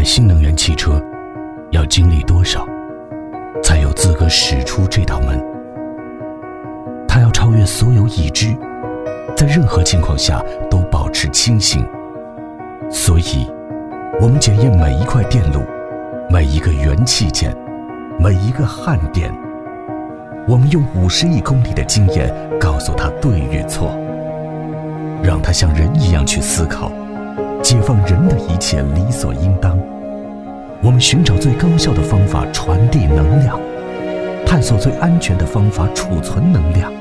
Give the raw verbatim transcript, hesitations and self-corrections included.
新能源汽车要经历多少，才有资格驶出这道门？它要超越所有已知，在任何情况下都保持清醒。所以，我们检验每一块电路，每一个元器件，每一个焊点。我们用五十亿公里的经验告诉它对与错，让它像人一样去思考，解放人的一切理所应当。我们寻找最高效的方法传递能量，探索最安全的方法储存能量。